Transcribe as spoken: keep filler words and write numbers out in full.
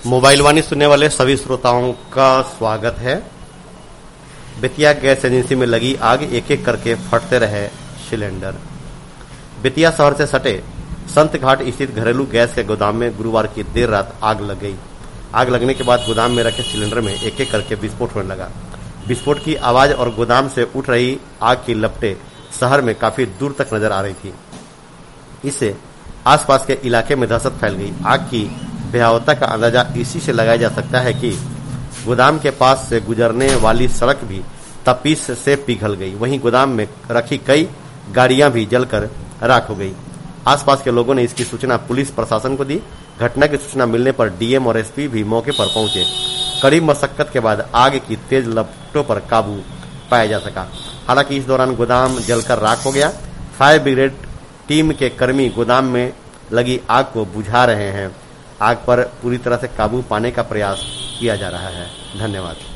Mobile वाणी सुनने वाले सभी श्रोताओं का स्वागत है। बेतिया गैस एजेंसी में लगी आग, एक एक करके फटते रहे सिलेंडर। बेतिया शहर से सटे संत घाट स्थित घरेलू गैस के गोदाम में गुरुवार की देर रात आग लग गई। आग लगने के बाद गोदाम में रखे सिलेंडर में एक एक करके विस्फोट होने लगा। विस्फोट की आवाज और गोदाम से उठ रही आग की लपटें शहर में काफी दूर तक नजर आ रही थी। इससे आसपास के इलाके में दहशत फैल गई। आग की भयावहता का अंदाजा इसी से लगाया जा सकता है कि गोदाम के पास से गुजरने वाली सड़क भी तपीस से पिघल गई। वहीं गोदाम में रखी कई गाड़ियां भी जलकर राख हो गई। आसपास के लोगों ने इसकी सूचना पुलिस प्रशासन को दी। घटना की सूचना मिलने पर डीएम और एसपी भी मौके पर पहुंचे। कड़ी मशक्कत के बाद आग की तेज लपटों पर काबू पाया जा सका। हालांकि इस दौरान गोदाम जलकर राख हो गया। फायर ब्रिगेड टीम के कर्मी गोदाम में लगी आग को बुझा रहे हैं। आग पर पूरी तरह से काबू पाने का प्रयास किया जा रहा है। धन्यवाद।